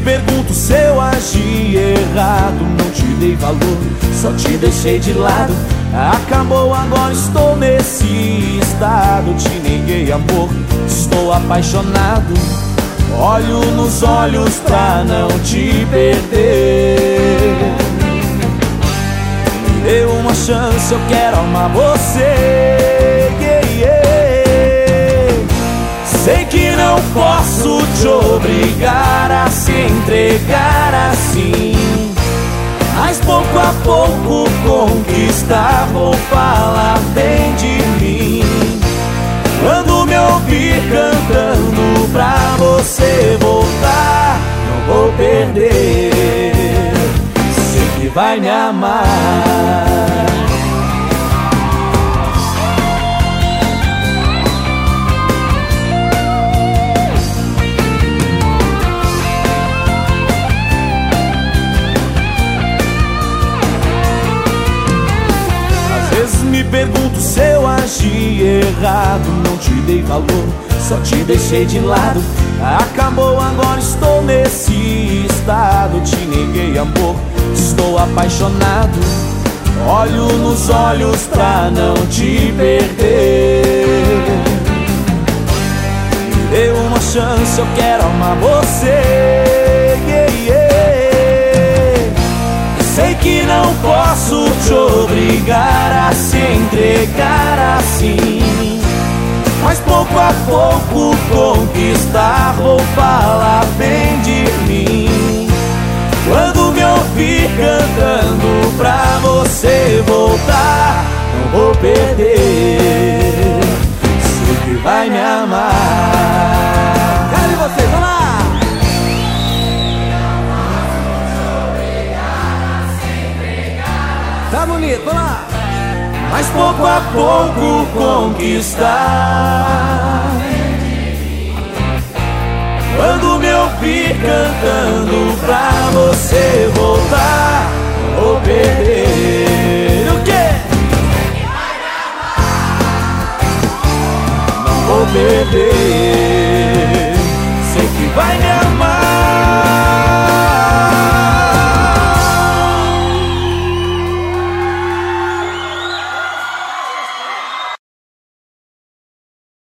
pergunto se eu agi errado. Não te dei valor, só te deixei de lado. Acabou, agora estou nesse estado. Te neguei amor, estou apaixonado. Olho nos olhos pra não te perder. Me dê uma chance, eu quero amar você, yeah, yeah. Sei que não posso te obrigar a se entregar assim, mas pouco a pouco conquistar. Vou falar bem de mim. Quando me ouvir cantando pra você voltar, não vou perder. Sei que vai me amar. Me pergunto se eu agi errado. Não te dei valor, só te deixei de lado. Acabou, agora estou nesse estado. Te neguei amor, estou apaixonado. Olho nos olhos pra não te perder. Me dê uma chance, eu quero amar você, yeah, yeah. Sei que não posso te obrigar a se entregar assim, mas pouco a pouco conquistar. Vou falar bem de mim. Quando me ouvir cantando pra você voltar, não vou perder. Sei que vai me amar. Cadê vocês? Vamos lá! Tá bonito, vamos lá! Mas pouco a pouco conquistar. Quando me ouvir cantando pra você voltar, não vou perder. O quê? Não vou perder.